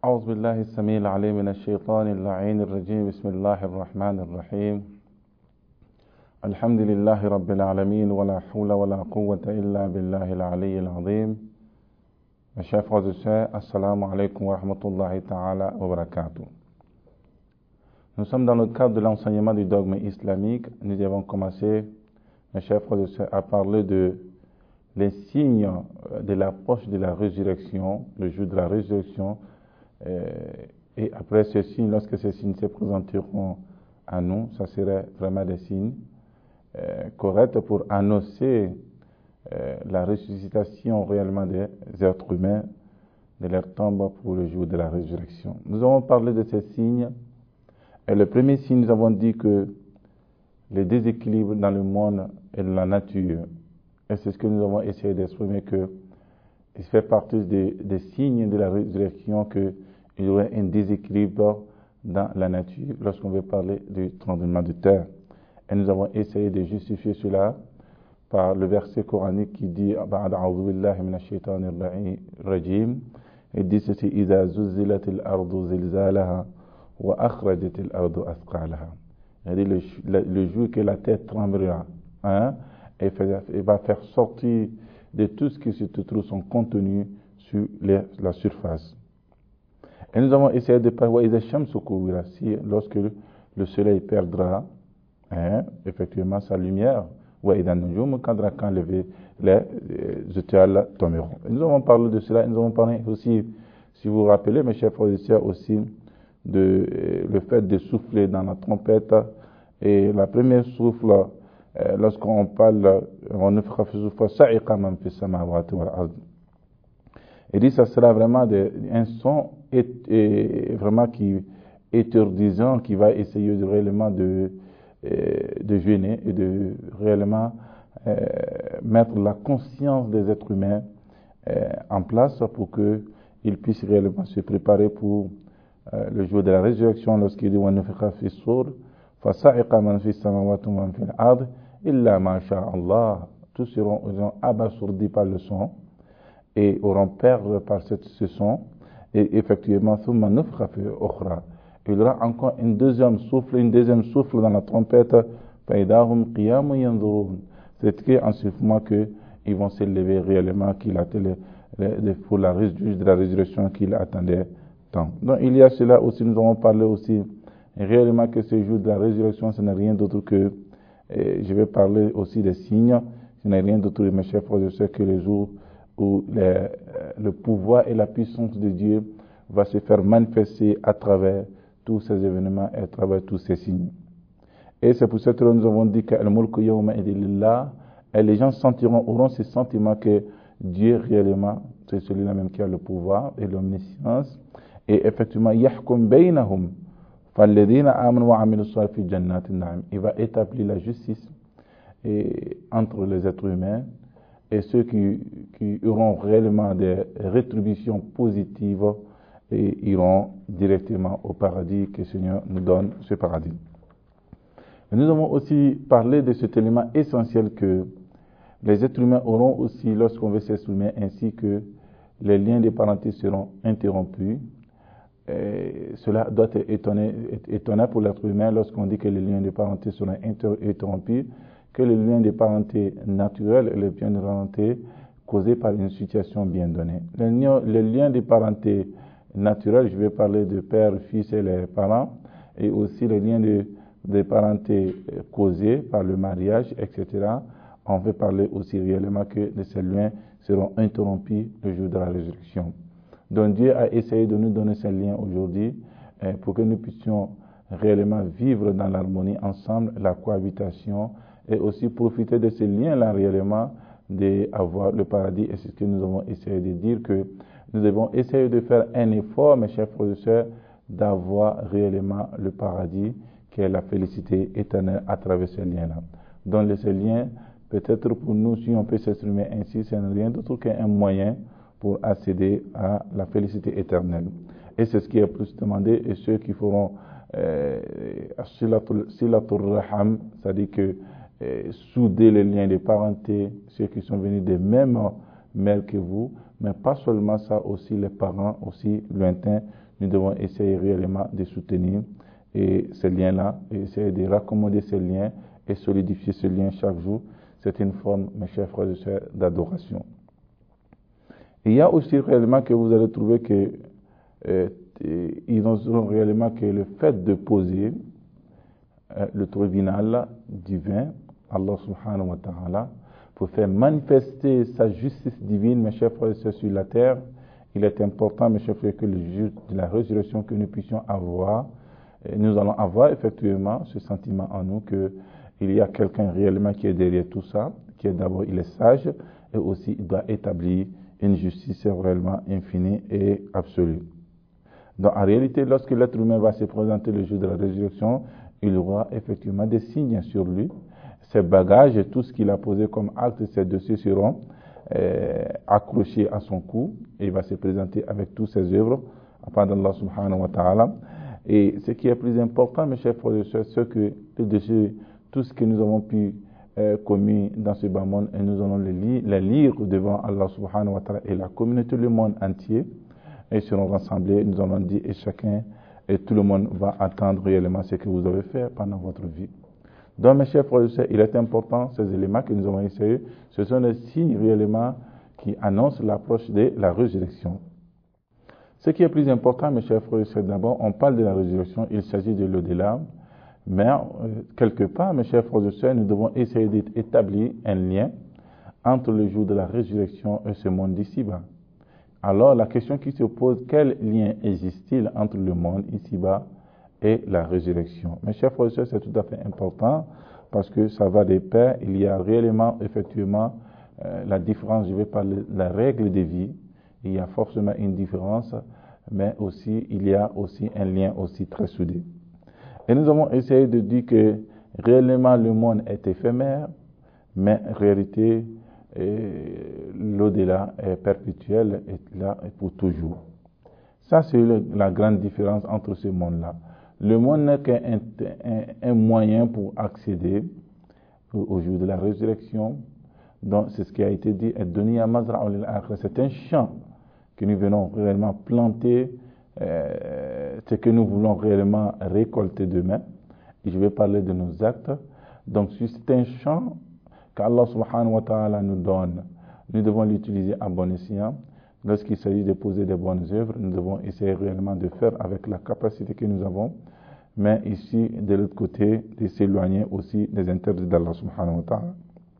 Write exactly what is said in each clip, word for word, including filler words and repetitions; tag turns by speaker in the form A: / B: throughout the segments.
A: أعوذ بالله السميع العليم من الشيطان اللعين الرجيم بسم الله الرحمن الرحيم الحمد لله رب العالمين ولا حول ولا قوة إلا بالله العلي العظيم. Mes chers frères et sœurs, assalamu alaikum wa rahmatullahi ta'ala wa barakatuh. Nous sommes dans le cadre de l'enseignement du dogme islamique. Nous avons commencé, mes chers frères et sœurs, à parler de les signes de l'approche de la résurrection, le jour de la résurrection. Et après ces signes, lorsque ces signes se présenteront à nous, ça serait vraiment des signes euh, corrects pour annoncer euh, la ressuscitation réellement des êtres humains de leur tombe pour le jour de la résurrection. Nous avons parlé de ces signes. Et le premier signe, nous avons dit que les déséquilibres dans le monde et dans la nature, et c'est ce que nous avons essayé d'exprimer, que il fait partie des, des signes de la résurrection qu'il y aurait un déséquilibre dans la nature lorsqu'on veut parler du tremblement de terre. Et nous avons essayé de justifier cela par le verset coranique qui dit A'udhu billahi minash shaitanir rajim. Il dit ceci: Iza zuzzilatil ardu zilzalaha wa akhrajatil ardu athqalaha. Il dit le, le, le jour que la terre tremblera, hein, et, fait, et va faire sortir de tout ce qui se trouve son contenu sur les, la surface. Et nous avons essayé de parler si lorsque le, le soleil perdra, hein, effectivement sa lumière, quand les, les étoiles tomberont. Et nous avons parlé de cela. Nous avons parlé aussi, si vous vous rappelez, mes chers frères et sœurs, aussi de euh, le fait de souffler dans la trompette. Et la première souffle, euh, lorsqu'on parle, on ne fera il dit que ça sera vraiment de, un son et, et vraiment qui étourdissant, qui va essayer de réellement de, de gêner et de réellement euh, mettre la conscience des êtres humains euh, en place pour qu'ils puissent réellement se préparer pour euh, le jour de la résurrection, lorsqu'il dit wa nufikha fi sur fa sa'iqa man fi samawati wa man fi al-ard illa ma sha Allah. Tous seront, seront abasourdis par le son et auront peur par ce, ce son, et effectivement, il y aura encore une deuxième souffle, une deuxième souffle dans la trompette, c'est en ce moment qu'ils vont s'élever réellement, qu'il attendait pour la de la résurrection qu'il attendait tant. Donc il y a cela aussi, nous avons parlé aussi réellement que ce jour de la résurrection, ce n'est rien d'autre que, et je vais parler aussi des signes, ce n'est rien d'autre, mes chers frères et sœurs, que les jours où les, le pouvoir et la puissance de Dieu va se faire manifester à travers tous ces événements et à travers tous ces signes. Et c'est pour ça que nous avons dit que et les gens sentiront, auront ce sentiment que Dieu réellement, c'est celui-là même qui a le pouvoir et l'omniscience. Et effectivement, yahkum baynahum falladhina amanu wa amilu salih fi jannatin na'im. Il va établir la justice et, entre les êtres humains, et ceux qui, qui auront réellement des rétributions positives et iront directement au paradis, que le Seigneur nous donne ce paradis. Et nous avons aussi parlé de cet élément essentiel que les êtres humains auront aussi lorsqu'on veut s'exprimer, ainsi que les liens de parenté seront interrompus. Et cela doit être étonnant, étonnant pour l'être humain lorsqu'on dit que les liens de parenté seront interrompus, que les liens de parenté naturels et les liens de parenté causés par une situation bien donnée. Les liens, les liens de parenté naturels, je vais parler de père, fils et les parents, et aussi les liens de, de parenté causés par le mariage, et cetera. On veut parler aussi réellement que ces liens seront interrompus le jour de la résurrection. Donc Dieu a essayé de nous donner ces liens aujourd'hui eh, pour que nous puissions réellement vivre dans l'harmonie ensemble, la cohabitation, et aussi profiter de ces liens-là réellement, d'avoir le paradis. Et c'est ce que nous avons essayé de dire, que nous devons essayer de faire un effort, mes chers frères et sœurs, d'avoir réellement le paradis, qui est la félicité éternelle à travers ces liens-là. Donc ces liens, peut-être pour nous, si on peut s'exprimer ainsi, ce n'est rien d'autre qu'un moyen pour accéder à la félicité éternelle. Et c'est ce qui est plus demandé, et ceux qui feront euh, silatul raham, c'est-à-dire que euh, souder les liens de parenté, ceux qui sont venus des mêmes mères que vous, Mais pas seulement ça, aussi les parents, aussi lointains, nous devons essayer réellement de soutenir et ces liens-là, et essayer de raccommoder ces liens et solidifier ces liens chaque jour. C'est une forme, mes chers frères et sœurs, d'adoration. Il y a aussi réellement que vous allez trouver que euh, ils ont réellement que le fait de poser euh, le tribunal divin, Allah subhanahu wa ta'ala, pour faire manifester sa justice divine, mes chers frères et sœurs, sur la terre, il est important, mes chers frères, que le jour de la résurrection, que nous puissions avoir, et nous allons avoir effectivement ce sentiment en nous qu'il y a quelqu'un réellement qui est derrière tout ça, qui est d'abord, il est sage, et aussi il doit établir une justice réellement infinie et absolue. Donc en réalité, lorsque l'être humain va se présenter le jour de la résurrection, il aura effectivement des signes sur lui. Ses bagages et tout ce qu'il a posé comme acte, ses dossiers seront euh, accrochés à son cou et il va se présenter avec toutes ses œuvres afin d'Allah subhanahu wa ta'ala. Et ce qui est plus important, mes chers frères et sœurs, c'est que de tout ce que nous avons pu euh, commis dans ce bas monde, et nous allons les lire, les lire devant Allah subhanahu wa ta'ala et la communauté, le monde entier, et seront rassemblés, nous allons dire, et chacun, et tout le monde va attendre réellement ce que vous avez fait pendant votre vie. Donc, mes chers frères et sœurs, il est important, ces éléments que nous avons essayés, ce sont des signes réellement qui annoncent l'approche de la résurrection. Ce qui est plus important, mes chers frères et sœurs, d'abord, on parle de la résurrection, il s'agit de l'au-delà, mais euh, quelque part, mes chers frères et sœurs, nous devons essayer d'établir un lien entre le jour de la résurrection et ce monde d'ici-bas. Alors, la question qui se pose, quel lien existe-t-il entre le monde ici-bas et la résurrection? Mes chers frères et sœurs, c'est tout à fait important parce que ça va de pair. Il y a réellement, effectivement, euh, la différence, je vais parler de la règle de vie. Il y a forcément une différence, mais aussi, il y a aussi un lien aussi très soudé. Et nous avons essayé de dire que réellement le monde est éphémère, mais en réalité, l'au-delà est perpétuel, est là pour toujours. Ça, c'est le, la grande différence entre ce monde-là. Le monde n'est qu'un un, un moyen pour accéder au, au jour de la résurrection. Donc, c'est ce qui a été dit, c'est un champ que nous venons réellement planter, euh, ce que nous voulons réellement récolter demain. Et je vais parler de nos actes. Donc, c'est un champ qu'Allah subhanahu wa ta'ala nous donne. Nous devons l'utiliser à bon escient. Lorsqu'il s'agit de poser des bonnes œuvres, nous devons essayer réellement de faire avec la capacité que nous avons. Mais ici, de l'autre côté, de s'éloigner aussi des interdits d'Allah subhanahu wa ta'ala.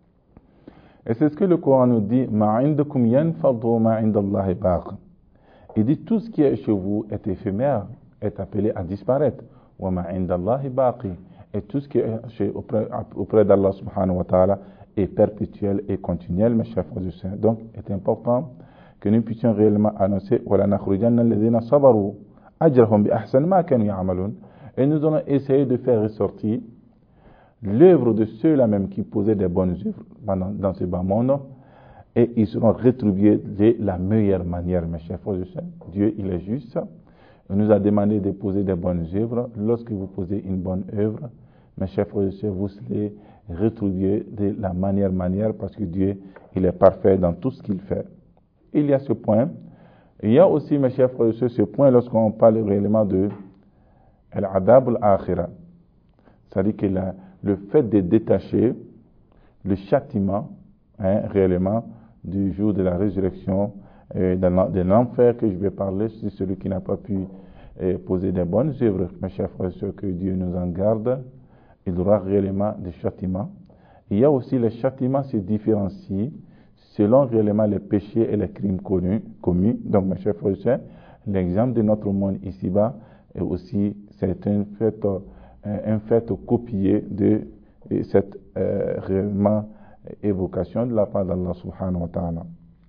A: Et c'est ce que le Coran nous dit, ma'indakum yanfadu ma'indallahi baq. Il dit tout ce qui est chez vous est éphémère, est appelé à disparaître. Wa ma'indallahi baqi. Et tout ce qui est chez, auprès, auprès d'Allah subhanahu wa ta'ala est perpétuel et continuel, mes chers frères et sœurs. Donc, il est important que nous puissions réellement annoncer وَلَا نَخْرُجَنَّ الَّذِينَ صَبَرُوا أَجْرَهُمْ بِأَحْسَنِ مَا كَانُوا يَعْمَلُونَ. Et nous allons essayer de faire ressortir l'œuvre de ceux-là même qui posaient des bonnes œuvres dans, dans ce bas monde, et ils seront rétribués de la meilleure manière, mes chers frères et sœurs. Dieu, il est juste. Il nous a demandé de poser des bonnes œuvres. Lorsque vous posez une bonne œuvre, mes chers frères et sœurs, vous serez rétribués de la manière manière parce que Dieu, il est parfait dans tout ce qu'il fait. Il y a ce point. Il y a aussi, mes chers frères et sœurs, ce point lorsqu'on parle réellement de l'adab al-akhira. C'est-à-dire que la, le fait de détacher le châtiment, hein, réellement, du jour de la résurrection, et de l'enfer que je vais parler, c'est celui qui n'a pas pu eh, poser des bonnes œuvres, mes chers frères et sœurs, que Dieu nous en garde, il aura réellement des châtiments. Il y a aussi les châtiments se différencient selon réellement les péchés et les crimes connus, commis. Donc, mes chers frères et sœurs, l'exemple de notre monde ici-bas est aussi, c'est un fait, un fait copié de cette euh, réellement évocation de la part d'Allah subhanahu wa ta'ala.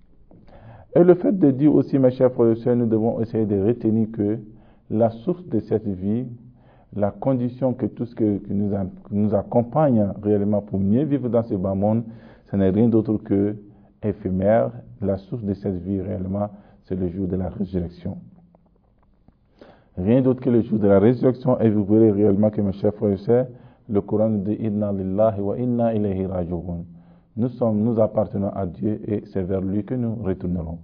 A: Et le fait de dire aussi, mes chers frères et sœurs, nous devons essayer de retenir que la source de cette vie, la condition que tout ce que, que nous, a, que nous accompagne réellement pour mieux vivre dans ce bas monde, ce n'est rien d'autre que éphémère. La source de cette vie réellement, c'est le jour de la résurrection. Rien d'autre que le jour de la résurrection. Et vous verrez réellement que, mes chers frères et sœurs, le Coran nous dit « Inna lillahi wa inna ilayhi raji'un ». Nous sommes, nous appartenons à Dieu et c'est vers lui que nous retournerons.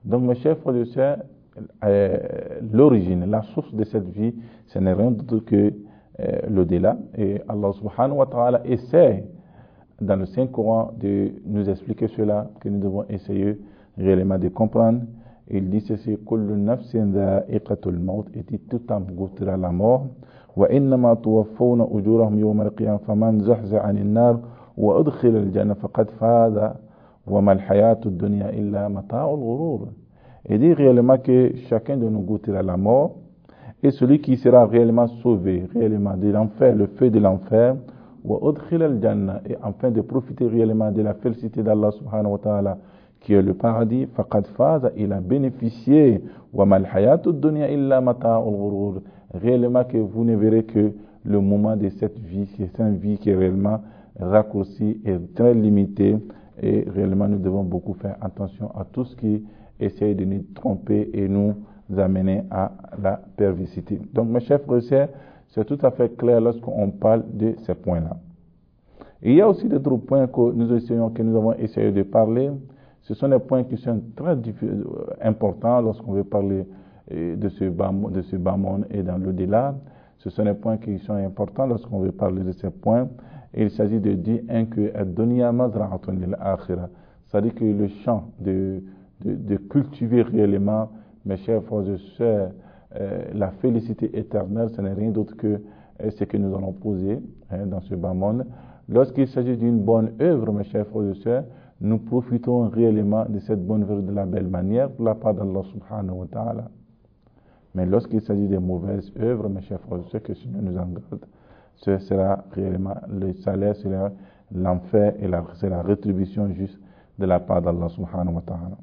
A: Donc, mes chers frères et sœurs, euh, l'origine, la source de cette vie, ce n'est rien d'autre que euh, l'au-delà. Et Allah subhanahu wa ta'ala essaie, dans le Saint-Coran, de nous expliquer cela, que nous devons essayer réellement de comprendre. Il dit ceci, kullu nafsin dha'iqatul maut, et dit tout âme goûtera la mort. Wa innama tuwaffawna ujurahum yawma al-qiyamah faman zahzaha 'anil nar wa udkhila al-jannah faqad faza wa ma al-hayatu ad-dunya illa mata'ul ghurur. Et dit réellement que chacun de nous goûtera la mort, et celui qui sera réellement sauvé, réellement de l'enfer, le feu de l'enfer, wa udkhila al-jannah, et enfin de profiter réellement de la félicité d'Allah subhanahu wa ta'ala, qui est le paradis, faqad faza, il a bénéficié, wa mal hayatud dunya illa mata'ul ghurur. Réellement que vous ne verrez que le moment de cette vie, c'est une vie qui est réellement raccourcie et très limitée, et réellement nous devons beaucoup faire attention à tout ce qui essaye de nous tromper et nous amener à la perversité. Donc mes chers frères et sœurs, c'est tout à fait clair lorsqu'on parle de ces points-là. Il y a aussi d'autres points que nous essayons, que nous avons essayé de parler. Ce sont des points qui sont très importants lorsqu'on veut parler de ce bas, de ce bas monde et dans l'au-delà. Ce sont des points qui sont importants lorsqu'on veut parler de ces points. Et il s'agit de dire un que ad-dunya mazra'atun lil-akhirah. C'est-à-dire que le champ de, de, de cultiver réellement, mes chers frères et sœurs, euh, la félicité éternelle, ce n'est rien d'autre que euh, ce que nous allons poser hein, dans ce bas monde. Lorsqu'il s'agit d'une bonne œuvre, mes chers frères et sœurs, nous profitons réellement de cette bonne œuvre de la belle manière de la part d'Allah subhanahu wa ta'ala. Mais lorsqu'il s'agit de mauvaises œuvres, mes chers frères et sœurs, que Seigneur nous en garde, ce sera réellement le salaire, sera l'enfer et la, c'est la rétribution juste de la part d'Allah subhanahu wa ta'ala.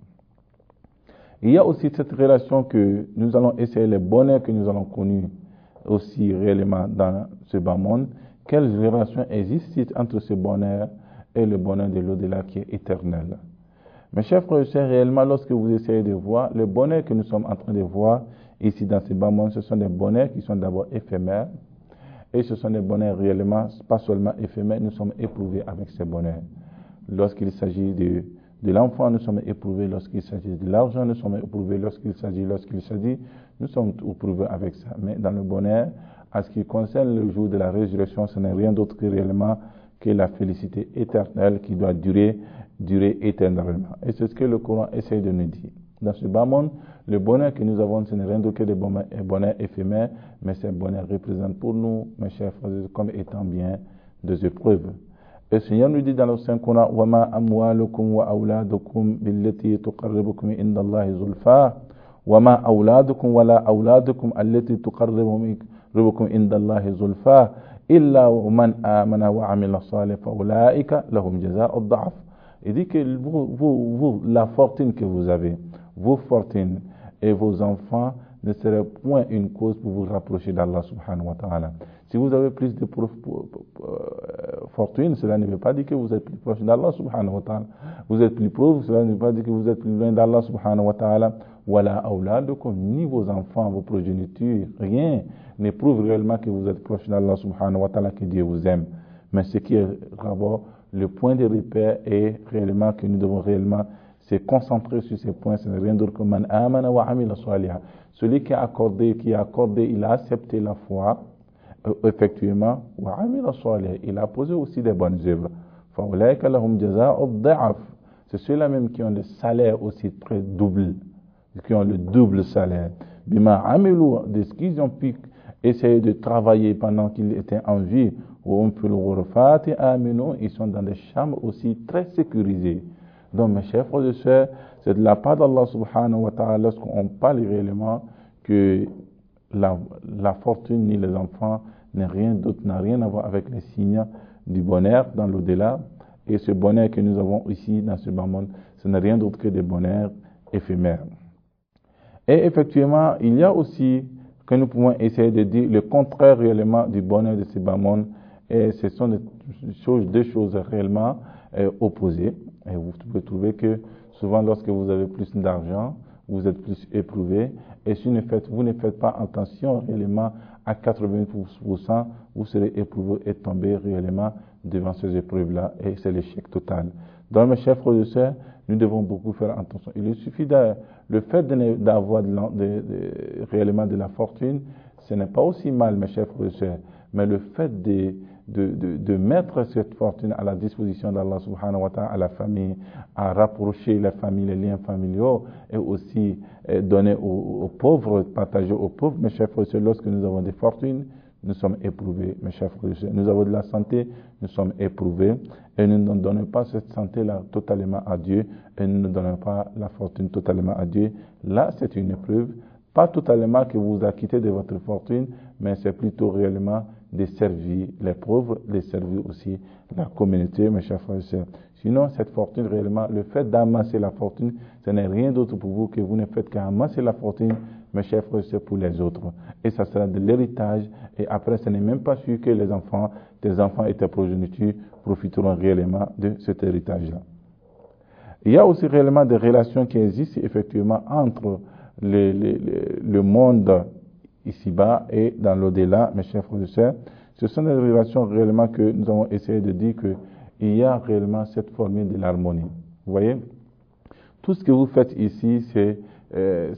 A: Il y a aussi cette relation que nous allons essayer, les bonheurs que nous allons connaître aussi réellement dans ce bas monde. Quelle relation existe entre ce bonheur et le bonheur de l'au-delà qui est éternel? Mes chers frères et sœurs, réellement, lorsque vous essayez de voir, le bonheur que nous sommes en train de voir ici dans ce bas monde, ce sont des bonheurs qui sont d'abord éphémères. Et ce sont des bonheurs réellement, pas seulement éphémères, nous sommes éprouvés avec ces bonheurs. Lorsqu'il s'agit de, de l'enfant, nous sommes éprouvés. Lorsqu'il s'agit de l'argent, nous sommes éprouvés. Lorsqu'il s'agit, lorsqu'il s'agit, nous sommes éprouvés avec ça. Mais dans le bonheur, à ce qui concerne le jour de la résurrection, ce n'est rien d'autre que réellement que la félicité éternelle qui doit durer, durer éternellement. Et c'est ce que le Coran essaye de nous dire. Dans ce bas monde, le bonheur que nous avons, ce n'est rien d'autre que des bonheurs éphémères, mais ces bonheurs représentent pour nous, mes chers frères, comme étant bien des épreuves. Et le Seigneur nous dit dans le Saint-Coran, وَمَا أَمْوَالُكُمْ وَأَوْلَادُكُمْ بِالَّتِي تُقَرِّبُكُمْ عِنْدَ اللَّهِ زُلْفَىٰ وَمَا أَوْلَادُكُمْ وَلَا أَوْلَادُكُمْ الَّتِي تُقَرِّبُكُمْ عِنْدَ اللَّهِ زُلْفَىٰ إِلَّا وَمَنْ آمَنَ وَعَمِلَ صَالِحًا فَأُولَٰئِكَ لَهُمْ جَزَاءُ الضَّعْفِ. Il dit que vous, vous, vous, la fortune que vous avez, vos fortunes et vos enfants ne seraient point une cause pour vous rapprocher d'Allah subhanahu wa ta'ala. Si vous avez plus de fortune, cela ne veut pas dire que vous êtes plus proche d'Allah subhanahu wa ta'ala. Vous êtes plus pauvre, cela ne veut pas dire que vous êtes plus loin d'Allah subhanahu wa ta'ala. Wala awladukum, ni vos enfants, vos progénitures, rien ne prouve réellement que vous êtes proche d'Allah subhanahu wa ta'ala, que Dieu vous aime. Mais ce qui est d'abord le point de repère est réellement que nous devons réellement se concentrer sur ces points. Ce n'est rien d'autre que man amana wa amila saliha. Celui qui a accordé, qui a accordé, il a accepté la foi, euh, effectivement, wa amila saliha. Il a posé aussi des bonnes œuvres. Fa ulaika lahum jazaa'u ad-da'af. C'est ceux-là même qui ont le salaire aussi très double, qui ont le double salaire. Bima amilu, de ce qu'ils ont pu essayer de travailler pendant qu'ils étaient en vie. Ils sont dans des chambres aussi très sécurisées. Donc mes chers frères et sœurs, c'est de la part d'Allah subhanahu wa ta'ala lorsqu'on parle réellement que la, la fortune ni les enfants n'a rien d'autre, n'a rien à voir avec les signes du bonheur dans l'au-delà. Et ce bonheur que nous avons ici dans ce bas monde, ce n'est rien d'autre que des bonheurs éphémères. Et effectivement, il y a aussi que nous pouvons essayer de dire le contraire réellement du bonheur de ce bas monde. Et ce sont des choses, deux choses réellement euh, opposées. Et vous pouvez trouver que souvent lorsque vous avez plus d'argent, vous êtes plus éprouvé. Et si vous ne faites, vous ne faites pas attention réellement à quatre-vingts pour cent, vous serez éprouvé et tombé réellement devant ces épreuves-là. Et c'est l'échec total. Donc mes chers frères et sœurs, nous devons beaucoup faire attention. Il suffit de, le fait d'avoir de, de, de, réellement de la fortune, ce n'est pas aussi mal, mes chers frères et sœurs, mais le fait de, de, de, de mettre cette fortune à la disposition d'Allah subhanahu wa ta'ala, à la famille, à rapprocher la famille, les liens familiaux, et aussi eh, donner aux, aux pauvres, partager aux pauvres, mes chers frères et sœurs, lorsque nous avons des fortunes, nous sommes éprouvés, mes chers frères et sœurs. Nous avons de la santé, nous sommes éprouvés, et nous ne donnons pas cette santé-là totalement à Dieu, et nous ne donnons pas la fortune totalement à Dieu. Là, c'est une épreuve, pas totalement que vous vous acquittez de votre fortune, mais c'est plutôt réellement de servir les pauvres, de servir aussi la communauté, mes chers frères et sœurs. Sinon, cette fortune, réellement, le fait d'amasser la fortune, ce n'est rien d'autre pour vous que vous ne faites qu'amasser la fortune, mes chers frères et sœurs, pour les autres. Et ça sera de l'héritage, et après, ce n'est même pas sûr que les enfants, tes enfants et tes progénitures profiteront réellement de cet héritage-là. Il y a aussi réellement des relations qui existent effectivement entre le, le, le, le monde ici-bas et dans l'au-delà, mes chers frères et sœurs. Ce sont des relations réellement que nous avons essayé de dire qu'il y a réellement cette formule de l'harmonie. Vous voyez, tout ce que vous faites ici, c'est euh,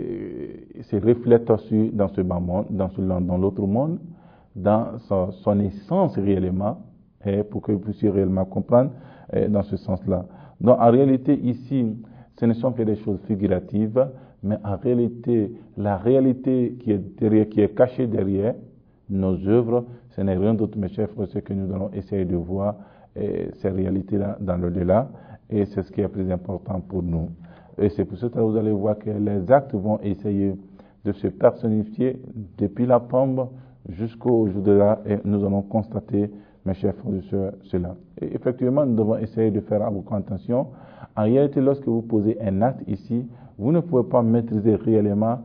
A: c'est reflète aussi dans ce bas monde, dans, ce, dans l'autre monde, dans son, son essence réellement, et pour que vous puissiez réellement comprendre et dans ce sens-là. Donc en réalité ici, ce ne sont que des choses figuratives, mais en réalité, la réalité qui est derrière, qui est cachée derrière nos œuvres, ce n'est rien d'autre, mes chers frères, que nous allons essayer de voir et ces réalités-là dans l'au-delà, et c'est ce qui est plus important pour nous. Et c'est pour ça que vous allez voir que les actes vont essayer de se personnifier depuis la tombe jusqu'au jour de là, et nous allons constater, mes chers frères et sœurs, cela. Et effectivement, nous devons essayer de faire beaucoup attention. En réalité, lorsque vous posez un acte ici, vous ne pouvez pas maîtriser réellement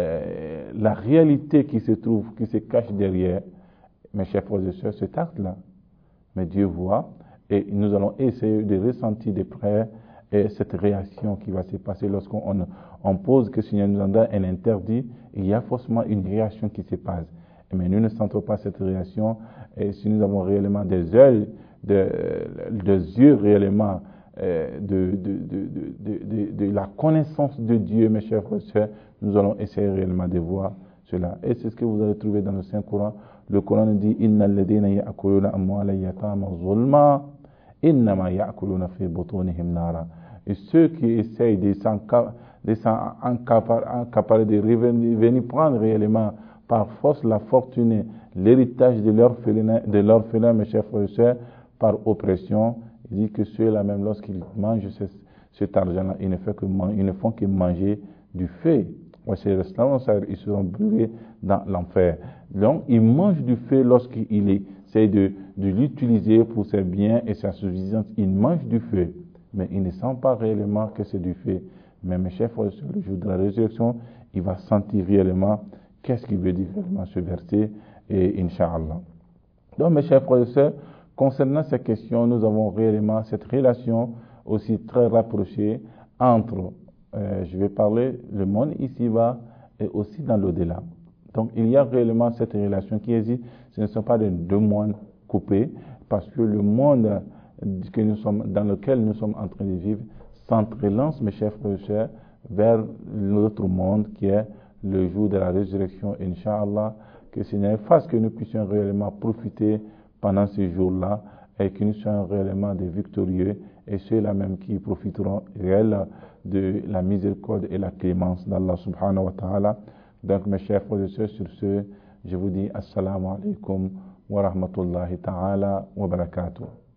A: euh, la réalité qui se trouve, qui se cache derrière, mes chers frères et sœurs, cet acte-là. Mais Dieu voit, et nous allons essayer de ressentir de près et cette réaction qui va se passer lorsqu'on on, on pose que le Seigneur nous en donne un interdit, il y a forcément une réaction qui se passe. Mais nous ne sentons pas cette réaction, et si nous avons réellement des yeux, de, des yeux réellement euh, de, de, de, de, de, de la connaissance de Dieu, mes chers frères et sœurs, nous allons essayer réellement de voir cela. Et c'est ce que vous allez trouver dans le Saint-Coran. Le Coran nous dit « Inna alladhina ya'kuluna amwala yatama zulma, innama ya'kuluna fi butunihim nara » Et ceux qui essayent de s'encaparer, de revenir prendre réellement par force la fortune, l'héritage de l'orphelin, de l'orphelin, mes chers frères et sœurs, par oppression, il dit que ceux-là, même lorsqu'ils mangent ce, cet argent-là, ils ne font que, ils ne font que manger du feu. Ils seront brûlés dans l'enfer. Donc, ils mangent du feu lorsqu'ils essaient de, de l'utiliser pour ses biens et sa suffisance. Ils mangent du feu, mais ils ne sentent pas réellement que c'est du feu. Mais mes chers frères et sœurs, le jour de la résurrection, il va sentir réellement qu'est-ce qu'il veut dire réellement ce verset, et Inch'Allah. Donc, mes chers frères et sœurs, concernant ces questions, nous avons réellement cette relation aussi très rapprochée entre, euh, je vais parler, le monde ici-bas et aussi dans l'au-delà. Donc, il y a réellement cette relation qui existe. Ce ne sont pas des deux mondes coupés, parce que le monde que nous sommes, dans lequel nous sommes en train de vivre s'entrelance, mes chers frères et sœurs, vers l'autre monde qui est le jour de la résurrection, Inch'Allah, que ce n'est pas que nous puissions réellement profiter pendant ce jour-là et que nous soyons réellement des victorieux et ceux-là même qui profiteront réellement de la miséricorde et la clémence d'Allah subhanahu wa ta'ala. Donc mes chers frères et sœurs, sur ce, je vous dis assalamu alaikum wa rahmatullahi ta'ala wa barakatuh.